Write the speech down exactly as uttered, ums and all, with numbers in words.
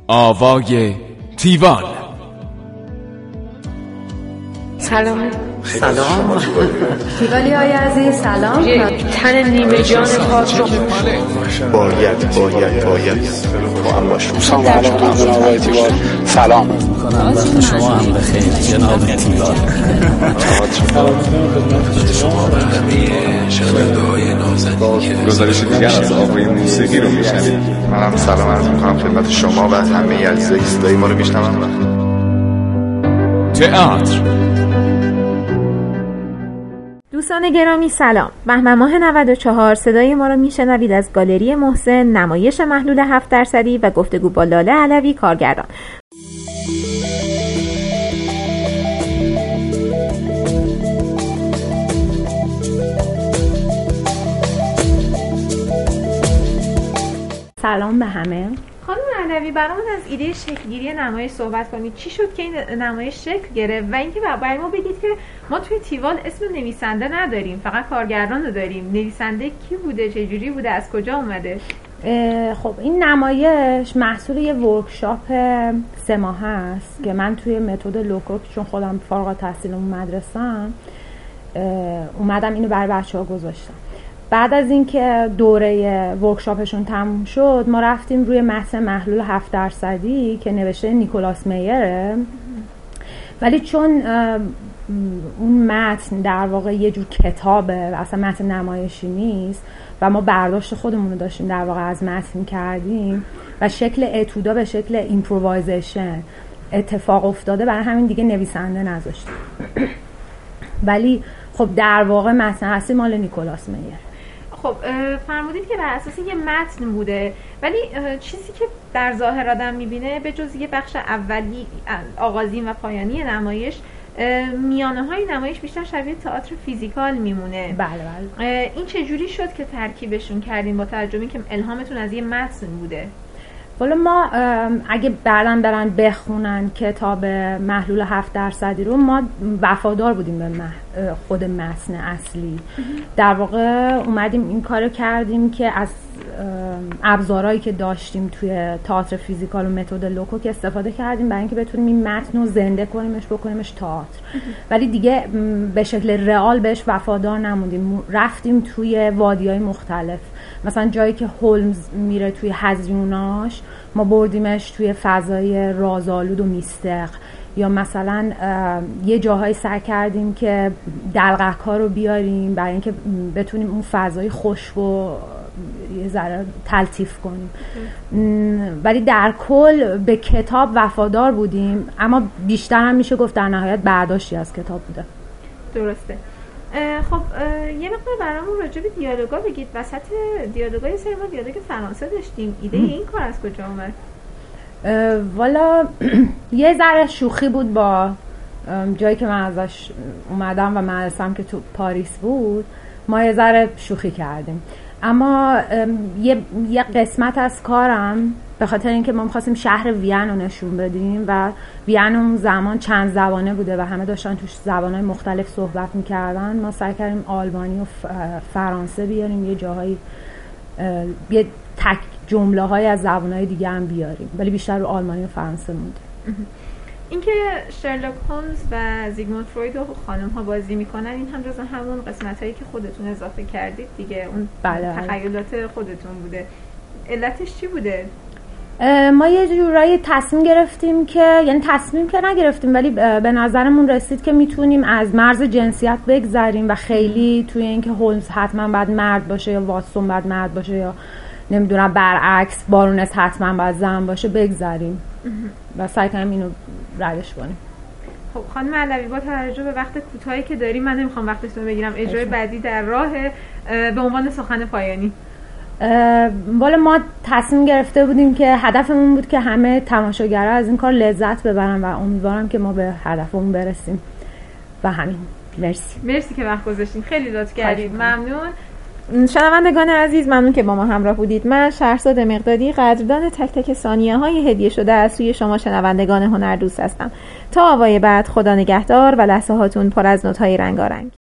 آوای تیوان. سلام. سلام تیوالی های عزیز سلام. تن نیمه جان پاک رو باید باید باید با هم باشیم. سلام علیکم جناب تیوان. سلام کنم وقت شما هم بخیر جناب تیوان. خدمت شما و همه شنونده‌های نازنین گزارش دیگر از آوای موسیقی رو میشنوید. منم سلام عرض می‌کنم خدمت شما و همه عزیزای صدای ما رو میشنون. تئاتر. دوستان گرامی سلام. بهمن ماه نود و چهار صدای ما رو میشنوید از گالری محسن، نمایش محلول هفت درصدی و گفتگو با لاله علوی کارگردان. سلام به همه. خانم علوی برامون از ایده شکل‌گیری نمایش صحبت کنید. چی شد که این نمایش شکل گرفت و اینکه برای ما بگید که ما توی تیوان اسم نویسنده نداریم، فقط کارگردان رو داریم. نویسنده کی بوده؟ چه جوری بوده؟ از کجا اومده؟ خب این نمایش محصول یه ورکشاپ سه ماهه است که من توی متد لوکوک، چون خودم فارغ التحصیل اون مدرسه‌ام، اومدم اینو برای بچه‌ها گذاشتم. بعد از اینکه دوره ورکشاپشون تموم شد، ما رفتیم روی متن محلول هفت درصدی که نوشته نیکولاس میره، ولی چون اون متن در واقع یه جور کتابه، اصلا متن نمایشی نیست و ما برداشت خودمون رو داشتیم در واقع از متن کردیم و شکل اتودا به شکل ایمپرووایزیشن اتفاق افتاده، برای همین دیگه نویسنده نذاشتیم. ولی خب در واقع متن اصلی مال نیکولاس میره. خب فرمودید که بر اساس یه متن بوده، ولی چیزی که در ظاهر آدم میبینه به جز یه بخش اولی آغازین و پایانی نمایش، میانه های نمایش بیشتر شبیه تئاتر فیزیکال میمونه. بله بله. این چجوری شد که ترکیبشون کردین با توجه به اینکه الهامتون از یه متن بوده؟ والا ما اگه بعداً برن بخونن کتاب محلول هفت درصدی رو، ما وفادار بودیم به خود متن اصلی. در واقع اومدیم این کارو کردیم که از ابزارهایی که داشتیم توی تئاتر فیزیکال و متد لوکوک استفاده کردیم برای اینکه بتونیم این متن رو زنده کنیمش، بکنیمش تئاتر. ولی دیگه به شکل رئال بهش وفادار نموندیم، رفتیم توی وادی‌های مختلف. مثلا جایی که هولمز میره توی هزیوناش، ما بردیمش توی فضای رازآلود و میستق، یا مثلا یه جاهایی سعی کردیم که دلقک ها رو بیاریم برای اینکه بتونیم اون فضای خشک و یه ذره تلطیف کنیم. ولی در کل به کتاب وفادار بودیم، اما بیشتر هم میشه گفت در نهایت برداشتی از کتاب بوده. درسته. خب یه مقدار برامون راجع به دیالوگا بگید. وسط دیالوگا یه سری ما دیالوگ فرانسه داشتیم. ایده این کار از کجا اومد؟ والا یه ذره شوخی بود با جایی که من ازش اومدم و مدرسه‌ام که تو پاریس بود، ما یه ذره شوخی کردیم. اما یه, یه قسمت از کارم به خاطر اینکه ما می‌خواستیم شهر وین رو نشون بدیم و وین اون زمان چند زبانه بوده و همه داشتن توش زبان‌های مختلف صحبت می‌کردن، ما سعی کردیم آلمانی و فرانسه بیاریم، یه جاهایی یه تک جمله‌های از زبان‌های دیگه هم بیاریم، ولی بیشتر رو آلمانی و فرانسه موند. اینکه شرلوک هولمز و زیگموند فروید و خانم‌ها بازی میکنن، این هم جز همون قسمت‌هایی که خودتون اضافه کردید دیگه، اون بله. تخیلات خودتون بوده. علتش چی بوده؟ ما یه جورایی تصمیم گرفتیم که، یعنی تصمیم که نگرفتیم ولی به نظرمون رسید که میتونیم از مرز جنسیت بگذریم و خیلی توی اینکه هولمز حتما باید مرد باشه یا واتسون باید مرد باشه یا نمیدونم برعکس بارونس حتما باید زن باشه بگذریم و سعی کنیم اینو ردش کنیم. خب خانم علوی، با توجه به وقت کوتاهی که داریم، من نمیخوام وقتتون بگیرم، اجرای بعدی در راهه. به عنوان سخن پایانی، والا ما تصمیم گرفته بودیم که هدفمون بود که همه تماشاگرها از این کار لذت ببرن و امیدوارم که ما به هدفمون برسیم و همین. مرسی مرسی که وقت گذاشتین، خیلی لطف کردید. ممنون. شنوندگان عزیز، ممنون که با ما همراه بودید. من شهرزاد مقدادی، قدردان تک تک ثانیه های هدیه شده از سوی شما شنوندگان هنردوست هستم. تا آوای بعد، خدا نگهدار و لحظه هاتون پر از نوت های رنگارنگ.